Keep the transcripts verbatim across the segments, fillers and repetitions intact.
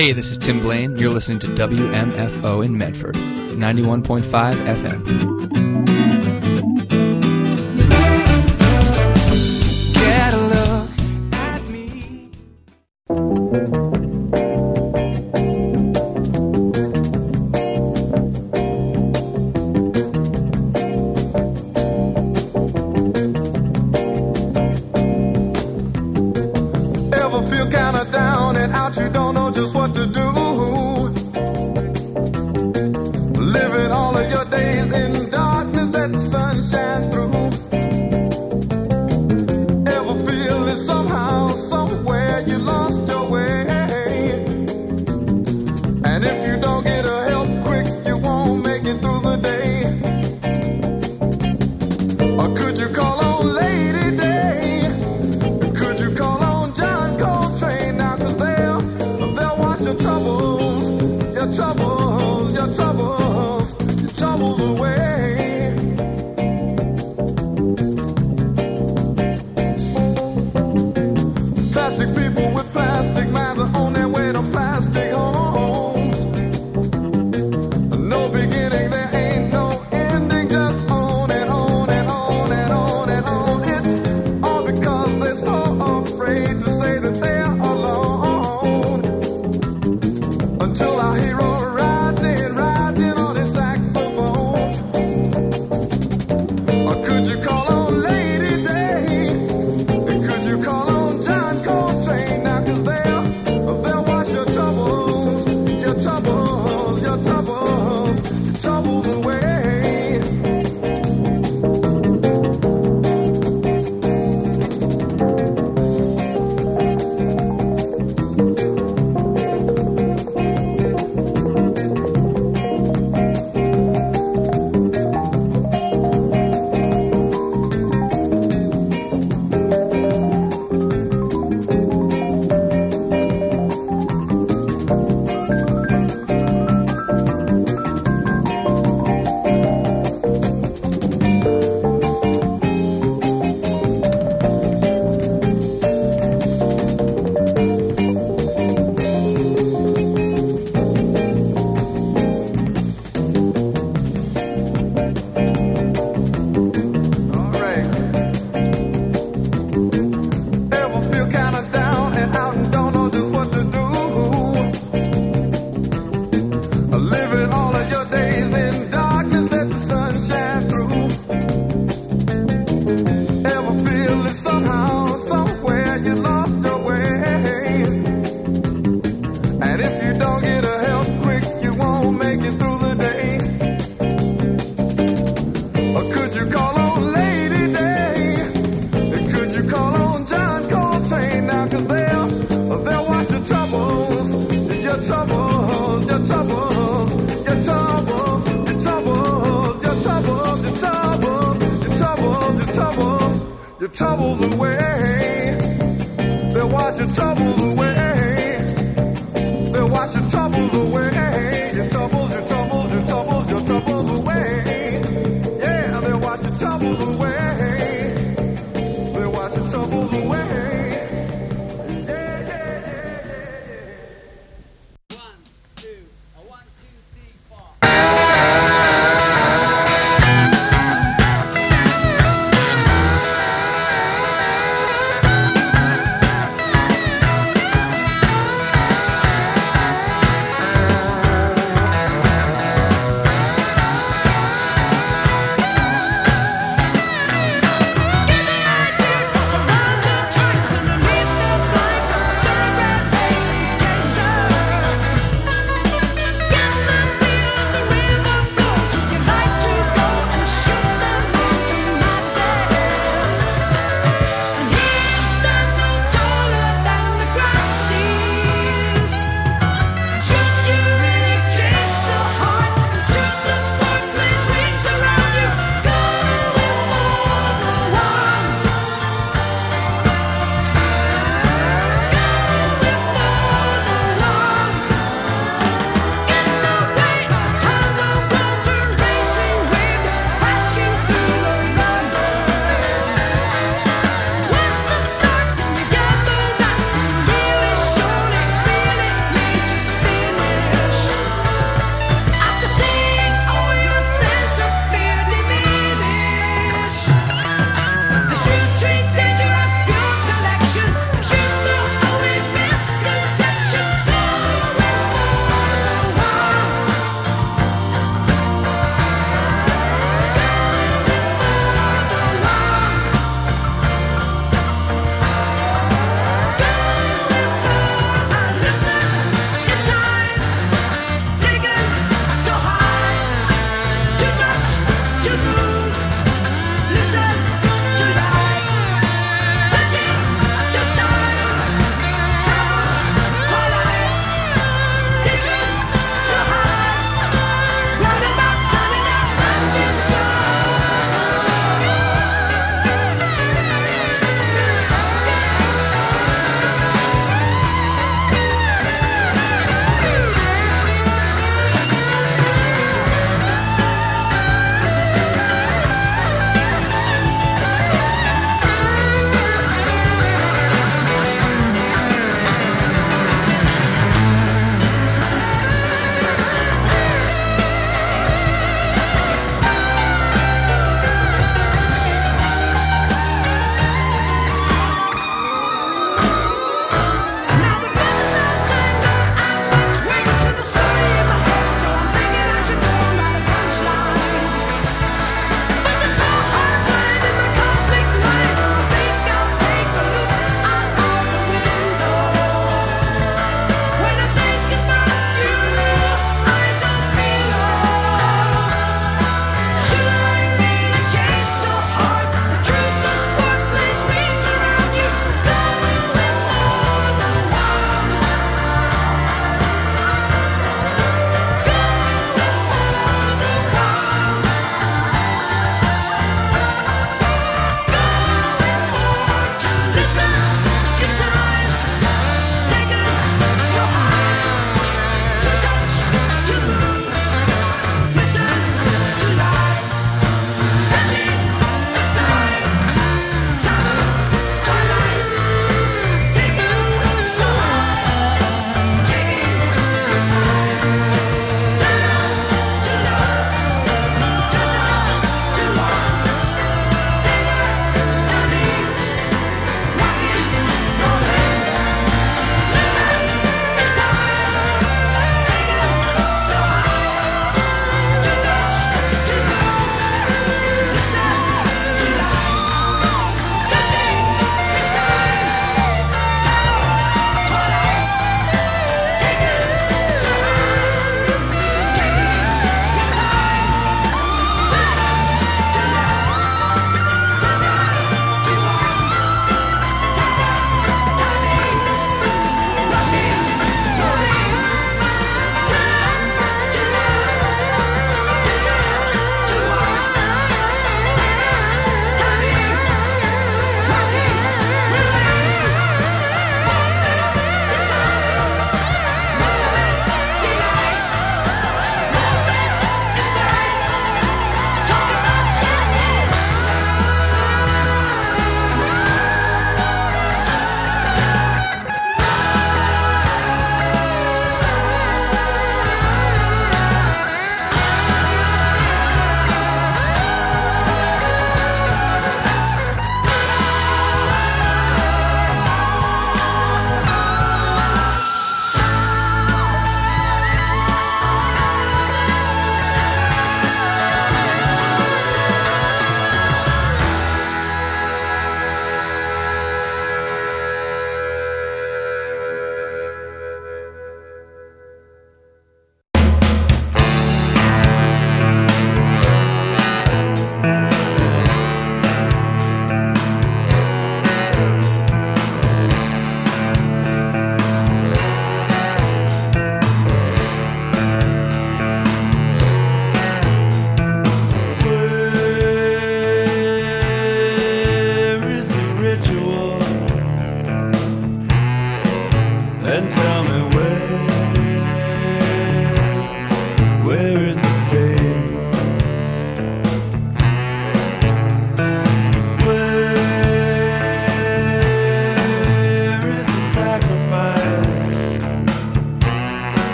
Hey, this is Tim Blaine. You're listening to W M F O in Medford, ninety-one point five F M. Get a look at me. Ever feel kinda down and out, you don't know just what to do? Living all of your days in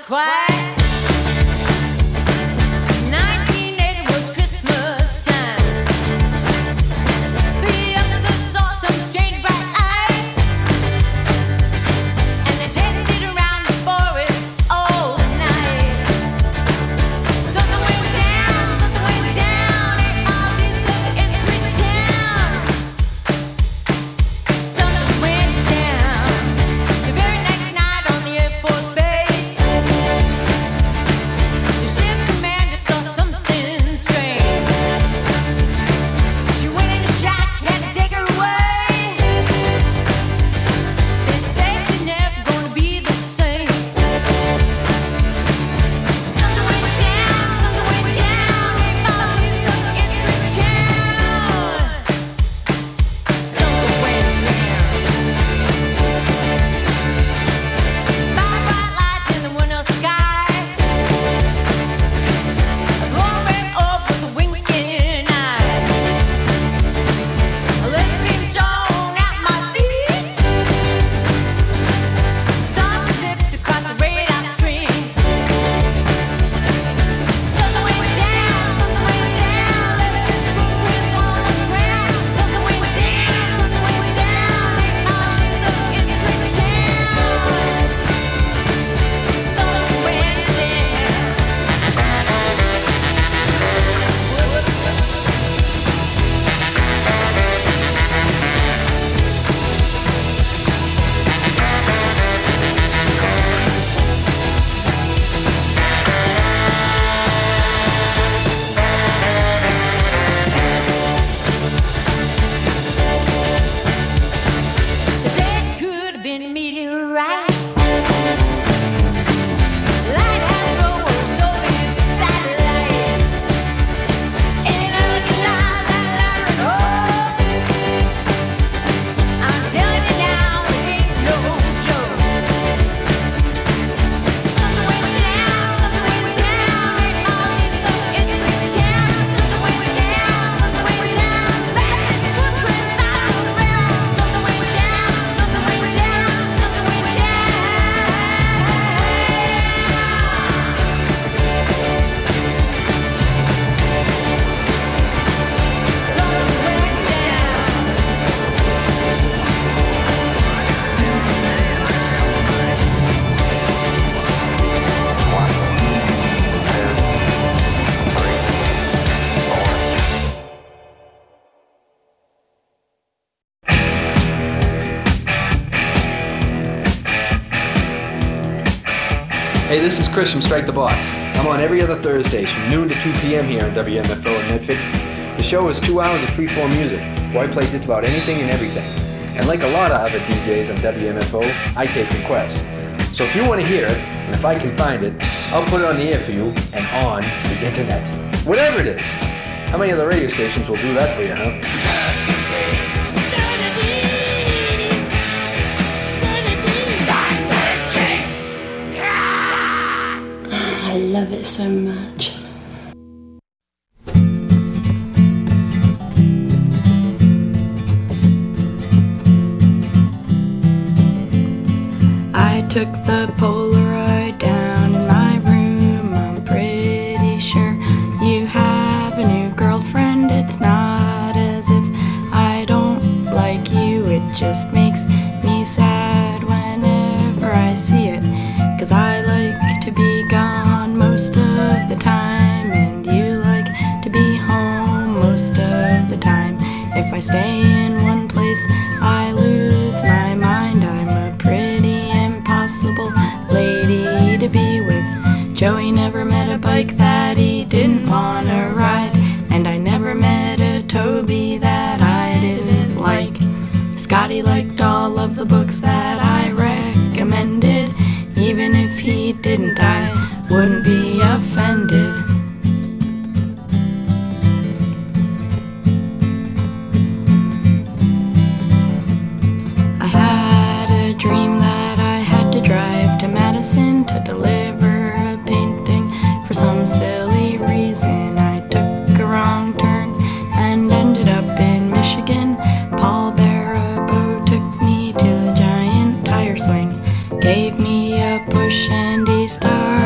quiet. nineteen eighty was Christmas time. Three officers saw some strange bright lights, and they chased it around the forest all night. Something went down, something went down, eight miles east of Ipswich town. Something went down the very next night on the Air Force Base. The ship commander saw something strange. She went into shock, had to take her away. They say she's never gonna be the same. Something went down, something went down, eight miles east of Ipswich town. Something went down. Five bright lights in the winter sky. A blue red orb with a winking eye. A lesbian shown at my feet. Sun zipped across the radar screen. Something went down, something went down, left its footprints on the ground. Something went down, something went down, eight miles east of Ipswich town. Something went down. They said it could have been a meteorite. Lighthouse row or Soviet satellite. Ain't nothing lies that Larry hopes. I'm telling you now, it ain't no joke. Something went down, something went down, eight miles east of Ipswich town. Something went down, something went down, left its footprints on the ground. Something went down, something went down, something went down. Something went down. Hey, this is Chris from Strike the Box. I'm on every other Thursdays from noon to two p.m. here on W M F O in Medford. The show is two hours of free-form music, where I play just about anything and everything. And like a lot of other D Js on W M F O, I take requests. So if you want to hear it, and if I can find it, I'll put it on the air for you and on the internet. Whatever it is. How many other radio stations will do that for you, huh? I love it so much. I took the Polaroid down in my room. I'm pretty sure you have a new girlfriend. It's not as if I don't like you. It just makes me sad whenever I see it. 'Cause I like to be gone most of the time, and you like to be home most of the time. If I stay in one place, I lose my mind. I'm a pretty impossible lady to be with. Joey never met a bike that he didn't want to ride, and I never met a Toby that I didn't like. Scotty liked all of the books that I recommended. Even if he didn't, I wouldn't be offended. I had a dream that I had to drive to Madison to deliver a painting. For some silly reason, I took a wrong turn and ended up in Michigan. Paul Barabo took me to the giant tire swing, gave me a push, and he started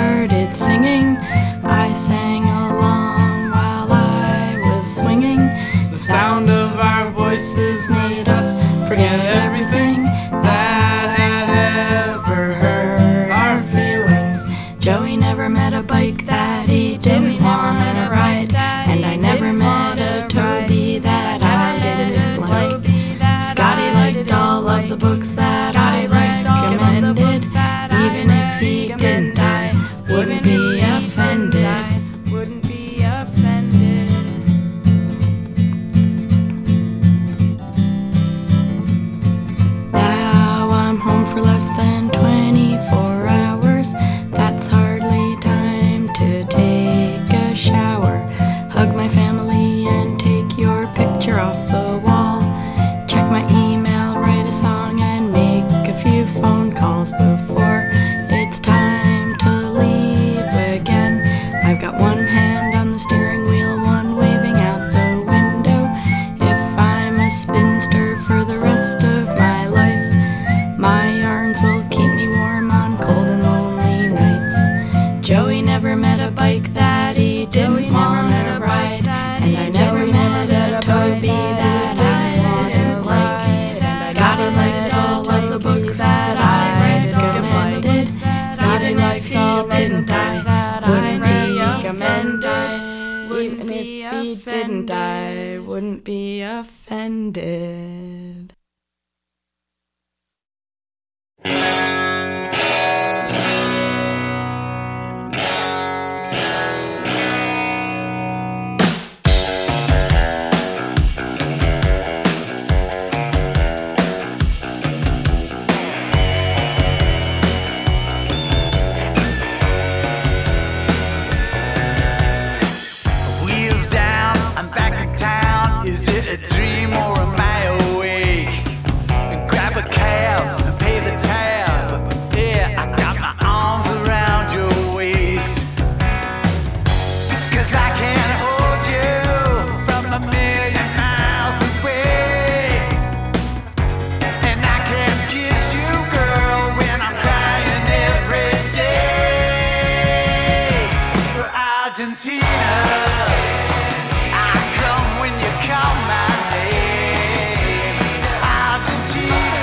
walls before it's time to leave again. I've got one hand on the steering wheel, one waving out the window. If I'm a spinster for the rest of my life, my yarns will keep me warm on cold and lonely nights. Joey never met a bike that he didn't want to ride, and I never met a Toby that I didn't like. Scotty liked all of the books that I recommended. Even if he didn't die, wouldn't be offended. Even if he didn't die, wouldn't be offended. Wheels down, I'm back in town. Is it a dream or am I awake? Grab a cab and pay the tab. Yeah, I got my arms around your waist. 'Cause I can't hold you from a million miles away. And I can't kiss you, girl, when I'm crying every day. For Argentina, I come when you call my name. Argentina,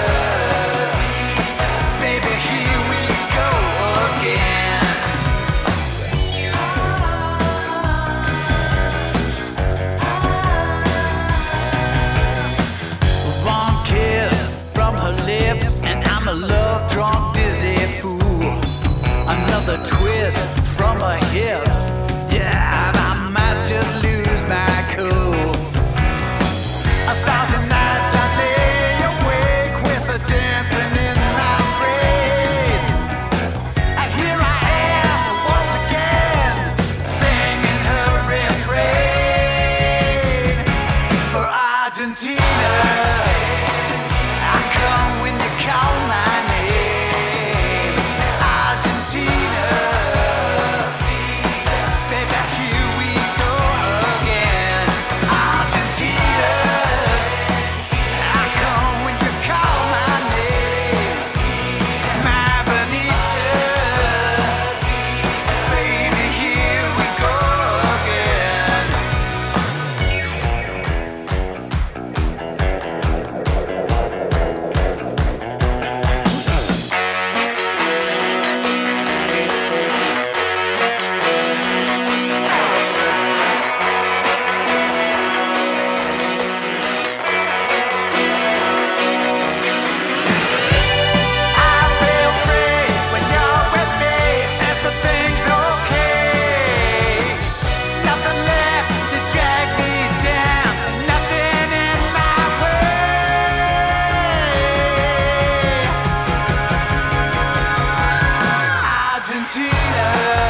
baby, here we go again. One kiss from her lips, and I'm a love-drunk, dizzy fool. Another twist from her hips, yeah, and I might just lose my cool. A thousand nights I lay awake with her dancing in my brain. And here I am once again, singing her refrain. For Argentina, I come when you call my name. Argentina, baby, here we go again. Argentina, I come when you call my name. My Benita, baby, here we go again. I feel free when you're with me. Everything's okay. Nothing left to drag me down. Nothing in my way. Argentina,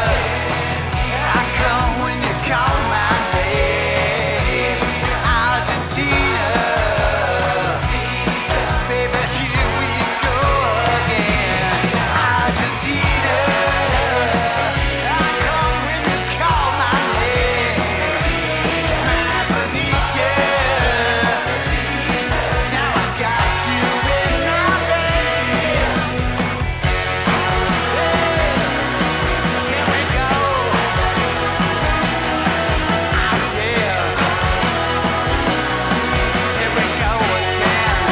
I come when you call my name. Argentina, baby, here we go again. Argentina, I come when you call my name. My Benita, now I got you in my veins. Here we go. Oh yeah. Here we go again.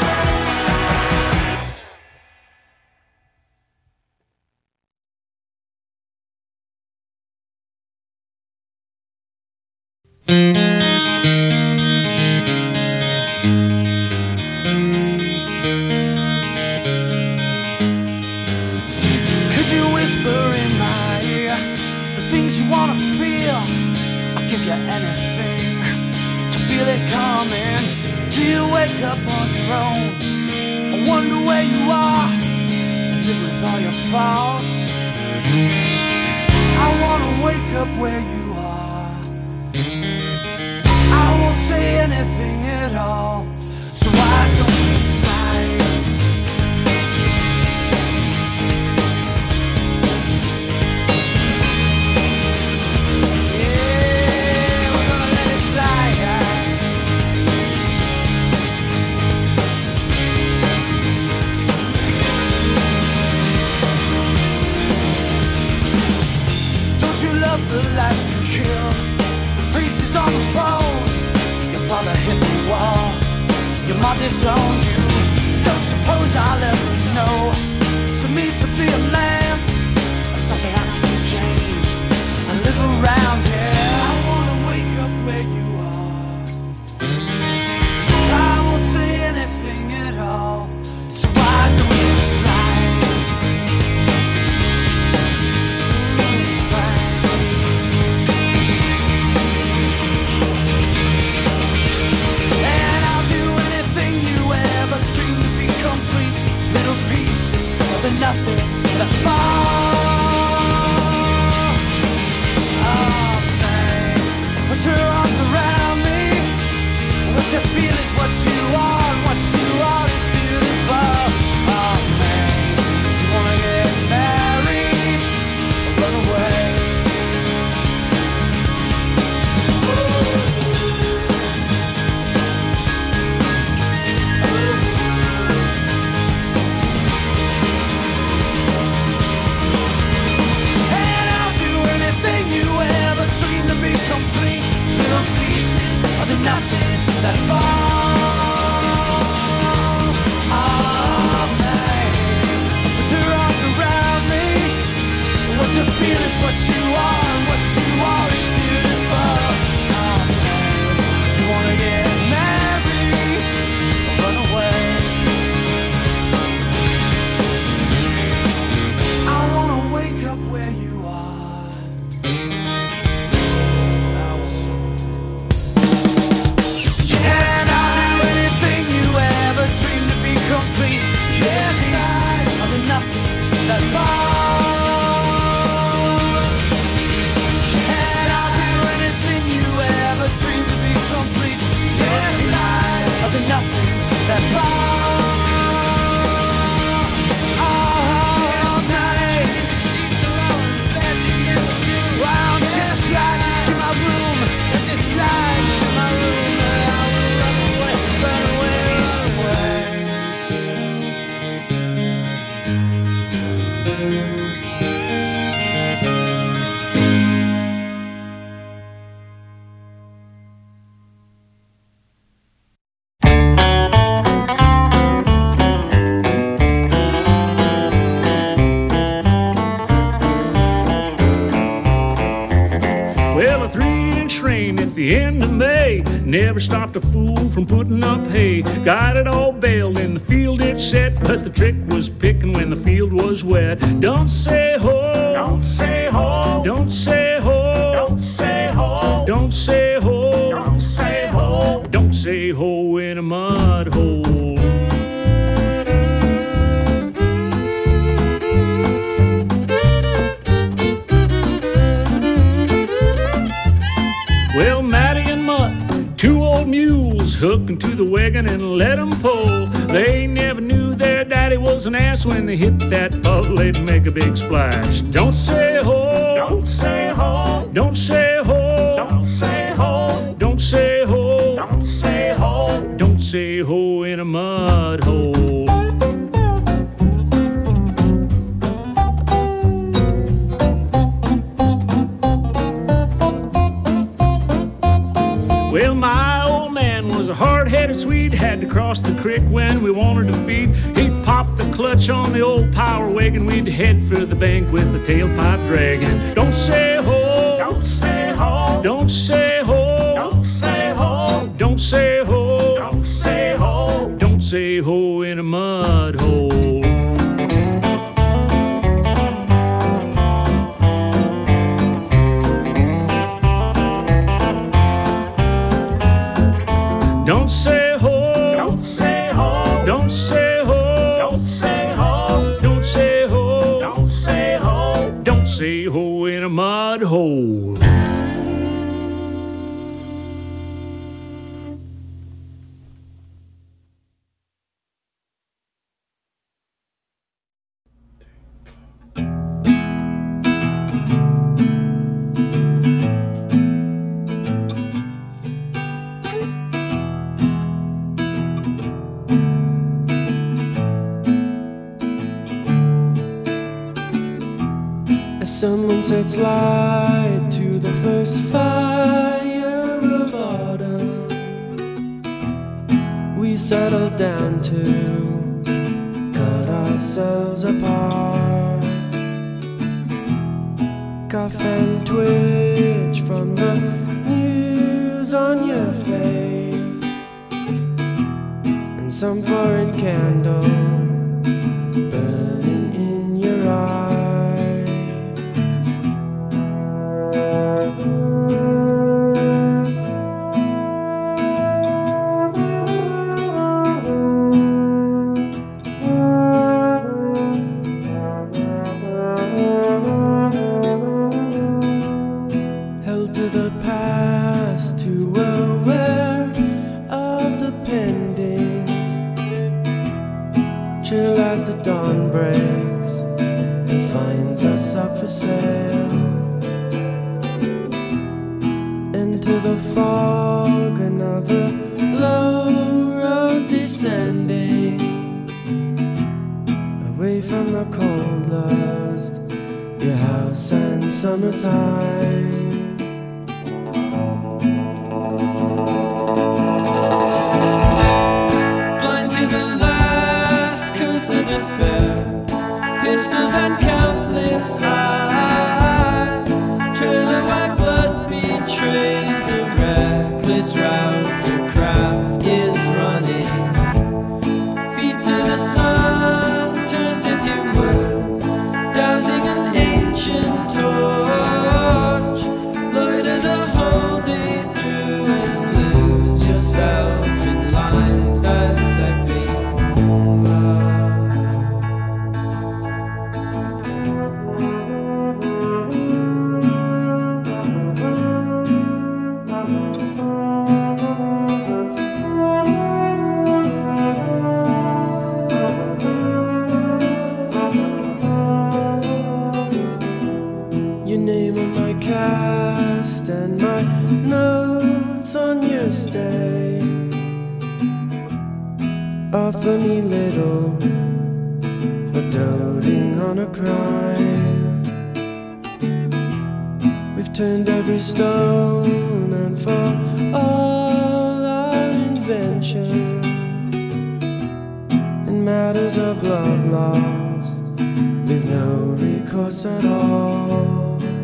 Could you whisper in my ear the things you wanna feel? I'll give you anything to feel it coming. Do you wake up on your own? I wonder where you are and live with all your faults. I wanna wake up where you are. I won't say anything at all, so why don't you slide the life you killed. The priest is on the phone. Your father hit the wall. Your mom disowned you. Don't suppose I'll ever know. So means to be a man, or something I can change. I live around here. I wanna wake up where you are. I won't say anything at all. So why don't you slide? Slide. And I'll do anything you ever dreamed to be complete. Little pieces of the nothing that fall. Oh man, put your arms around me. What you feel is what you are, and what you are is beautiful. Oh man, you wanna get married or run away? And I'll do anything you ever dreamed to be complete. Little pieces of the nothing that fall. Oh man, put your arms around me. What you feel is what you are, and what you are is beautiful. Oh man, do you wanna get married or run away? I wanna wake up where you are. And I'll do anything you ever dreamed to be complete. Yes, pieces of the nothing that fall. And I'll do anything you ever dreamed to be complete. Yes, pieces of the nothing that fall. Oh, night. Why don't you slide into my room? Let you slide into my room. I will run away, run away, run away. Well, a three-inch rain at the end of May never stopped a fool from putting up hay. Got it all baled in the field it set, but the trick was picking when the field was wet. Don't say ho, don't say ho, don't say ho, don't say ho, don't say ho, don't say ho, don't say ho in a mud hole. Well, Matty and Mutt, two old mules, hooking to the wagon and let 'em pull. They never knew their daddy was an ass. When they hit that puddle, they'd make a big splash. Don't say ho, don't say ho, don't say ho, don't say ho, don't say ho, don't say ho, don't say ho in a mud hole. Well, my old man was a hard-headed Swede, had to cross the creek when we wanted to feed. He'd pop the clutch on the old power wagon, we'd head for the bank with the tailpipe dragging. Don't say ho, don't say ho, don't say ho, don't say ho, don't say ho, don't say ho, don't say ho in a mud hole. Don't say ho, don't say ho, don't say ho, don't say ho, don't say ho, don't say ho, don't say ho in a mud hole. As someone sets light to the first fire of autumn, we settle down to cut ourselves apart. Cough and twitch from the news on your face, and some foreign candle burning in your eye. Held to the past, too aware of the pending. Chill as the dawn breaks and finds us up for sale. Into the fog, another low road descending, away from the cold lust, your house and summertime. Blind to the last curse of the fair, pistols and countless eyes, trail of white blood betrays the reckless route your craft is running. Feet to the sun turns into wood, dousing an ancient torch. Loiter the whole day through and lose yourself in lines dissecting love. Your name on my cast and my notes on your stay offer me little, but doting on a crime. We've turned every stone, and for all our invention in matters of love lost, we've no recourse at all.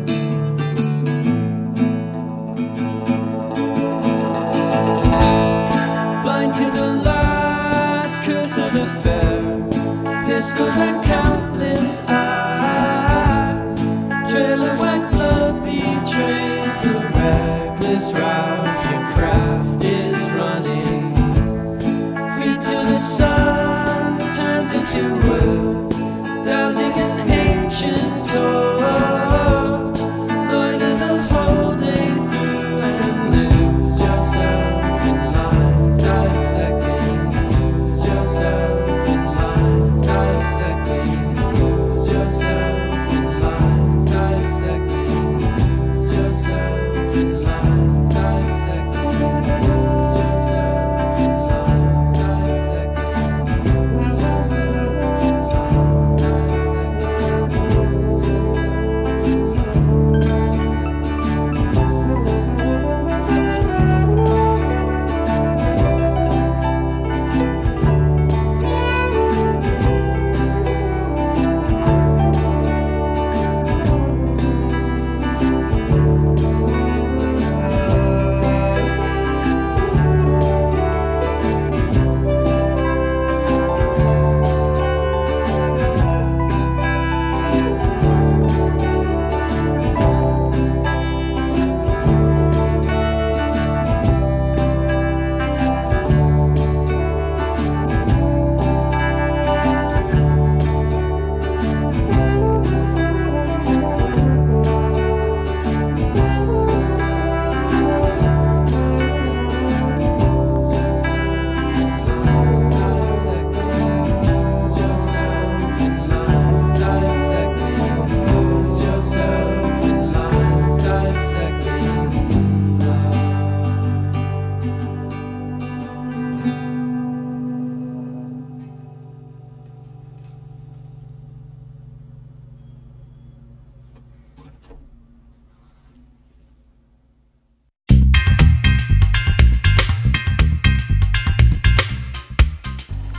Blind to the last curse of the fair, pistols and countless eyes, trail of white blood betrays the reckless route your craft is running. Feet to the sun turns into wood, dousing an ancient torch. Loiter the whole day through and lose yourself in lines dissecting. Lose yourself in lines dissecting. Lose yourself in lines dissecting. Lose yourself in lines dissecting. Lose yourself in lines dissecting. Lose yourself in lines dissecting. Lose yourself.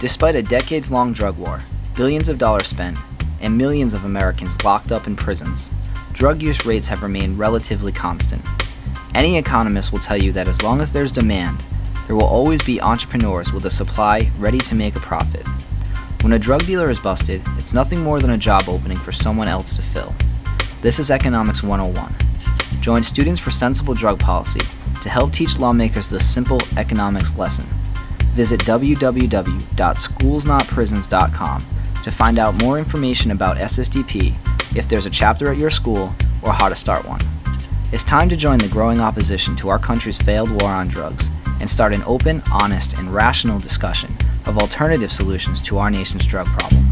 Despite a decades-long drug war, billions of dollars spent, and millions of Americans locked up in prisons, drug use rates have remained relatively constant. Any economist will tell you that as long as there's demand, there will always be entrepreneurs with a supply ready to make a profit. When a drug dealer is busted, it's nothing more than a job opening for someone else to fill. This is Economics one oh one. Join Students for Sensible Drug Policy to help teach lawmakers this simple economics lesson. Visit w w w dot schools not prisons dot com to find out more information about S S D P, if there's a chapter at your school, or how to start one. It's time to join the growing opposition to our country's failed war on drugs and start an open, honest, and rational discussion of alternative solutions to our nation's drug problems.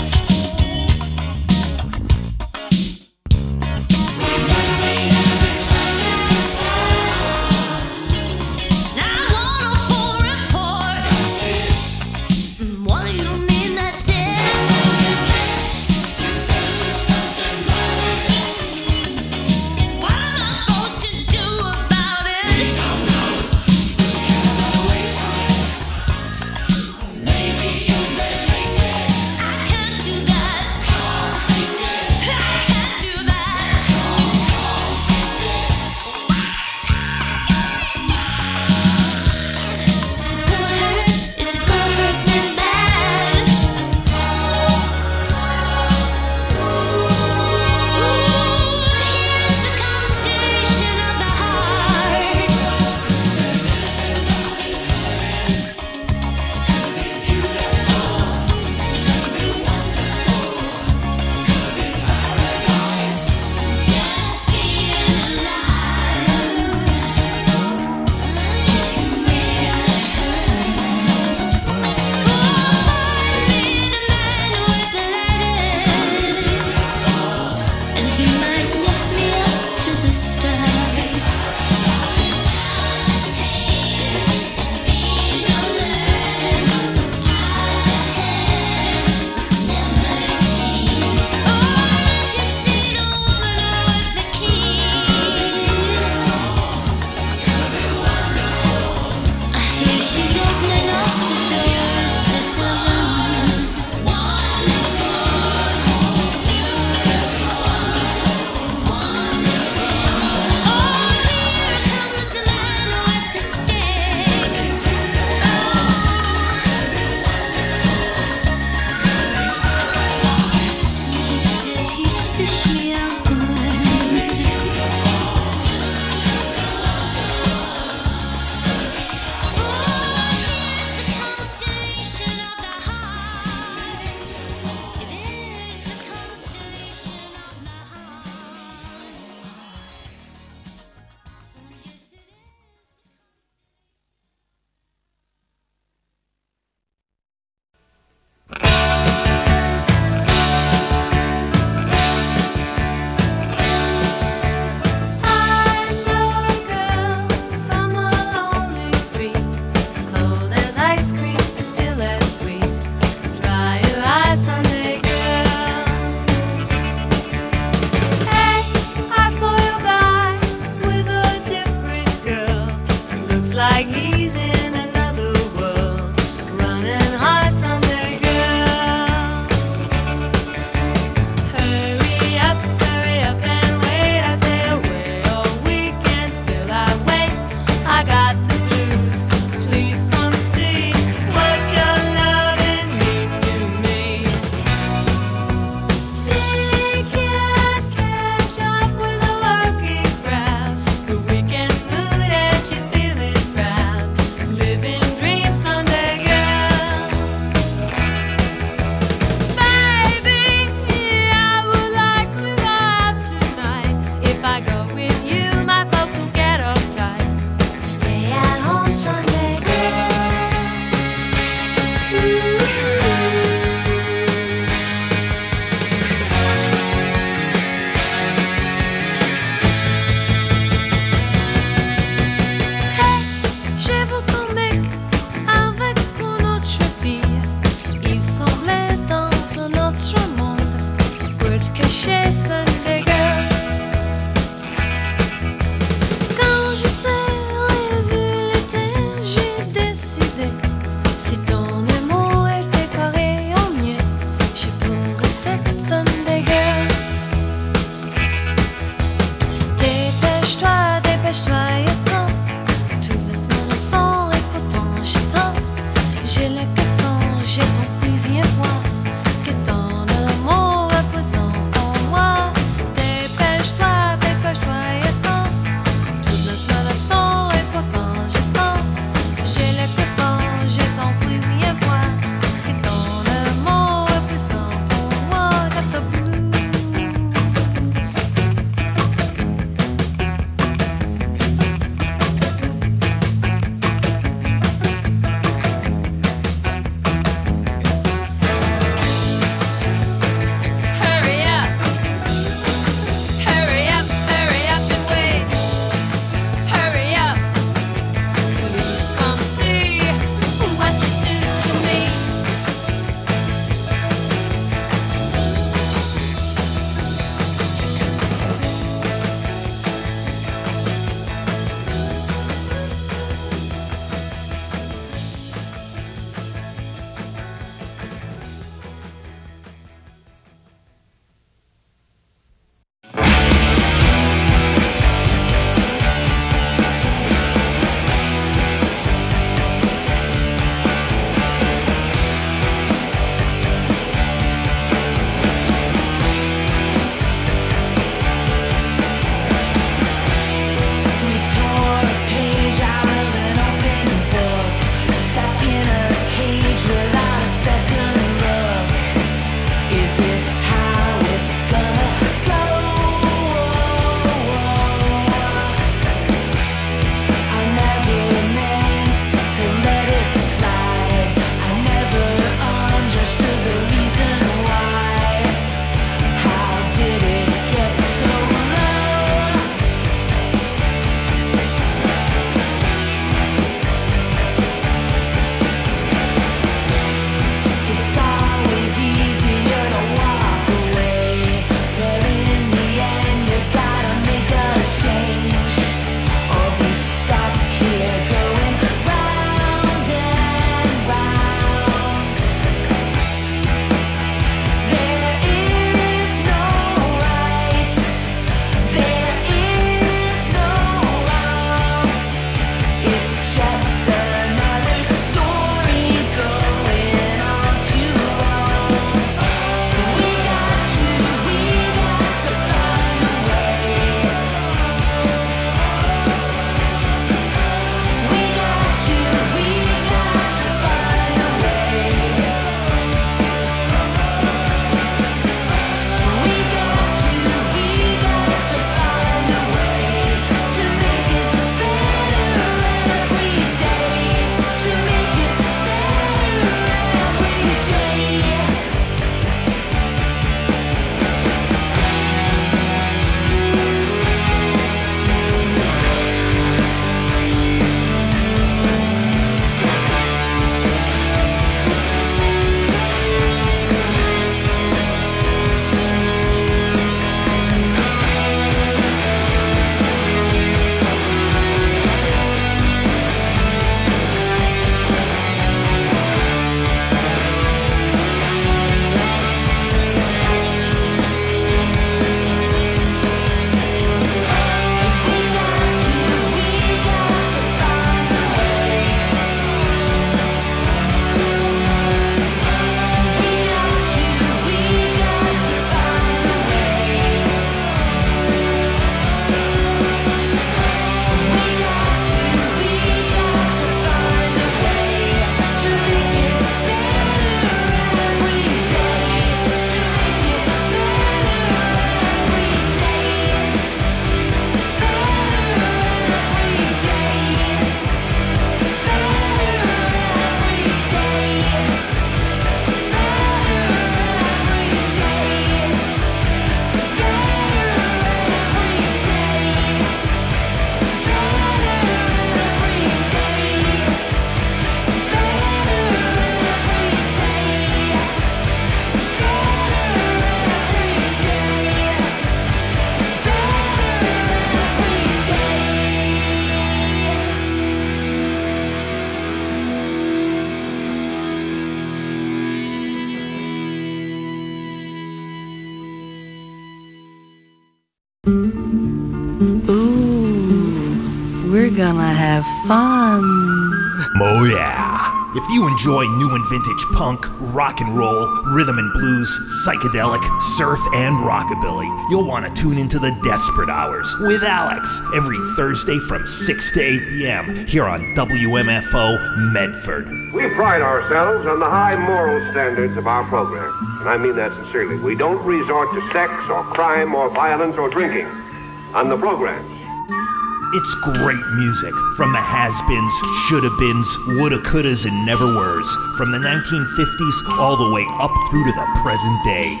Ooh, we're gonna have fun. Oh yeah. If you enjoy new and vintage punk, rock and roll, rhythm and blues, psychedelic, surf, and rockabilly, you'll want to tune into the Desperate Hours with Alex every Thursday from six to eight p.m. here on W M F O Medford. We pride ourselves on the high moral standards of our program, and I mean that sincerely. We don't resort to sex or crime or violence or drinking on the programs. It's great music from the has-beens, shoulda-beens, woulda-couldas, and never-weres, from the nineteen fifties all the way up through to the present day.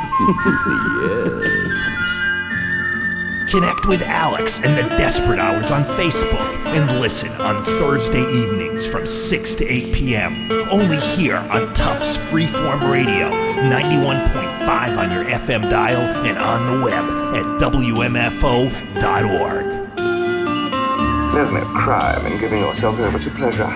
Yes. Connect with Alex and the Desperate Hours on Facebook and listen on Thursday evenings from six to eight p.m. only here on Tufts Freeform Radio, ninety-one point five on your F M dial and on the web at W M F O dot org. There's no crime in giving yourself over to pleasure.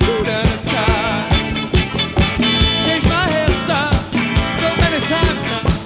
Times now.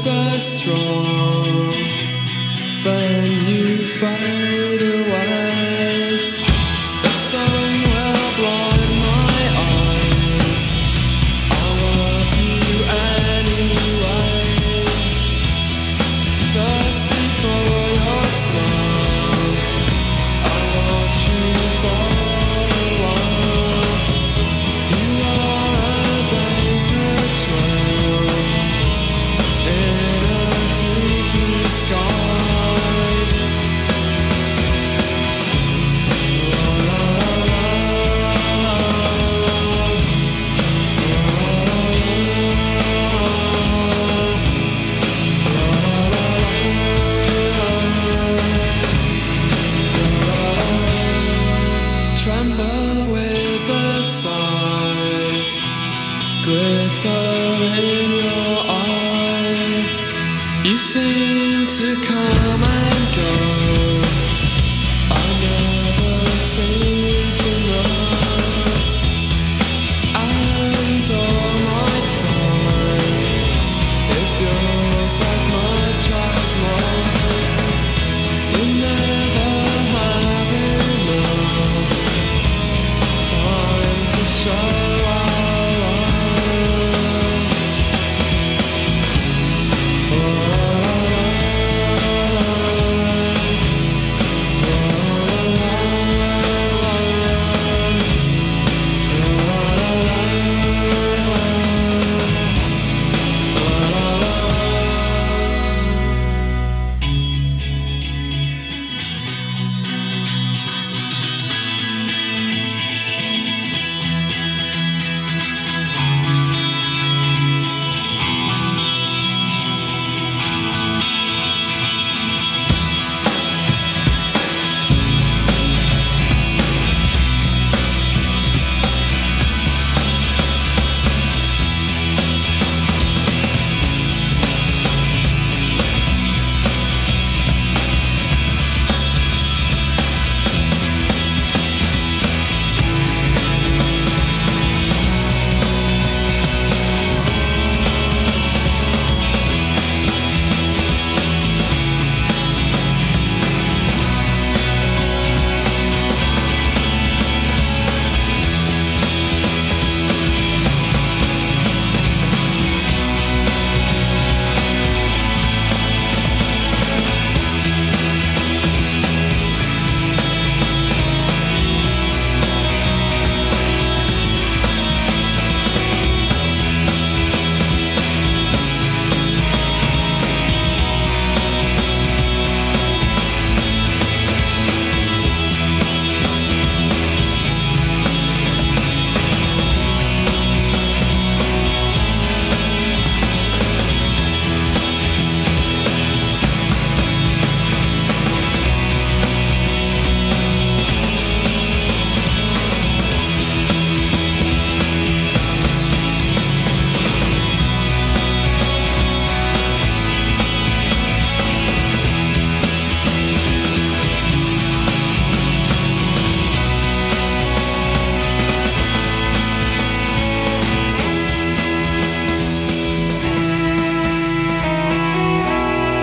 force are strong, then you fade away. The sun will blind my eyes. I love you anyway. Thirsty for your smile, I watch you fall away. You are a vapor trail in a deep blue sky. Tremble with a sigh, glitter in your eye. You seem to come and go.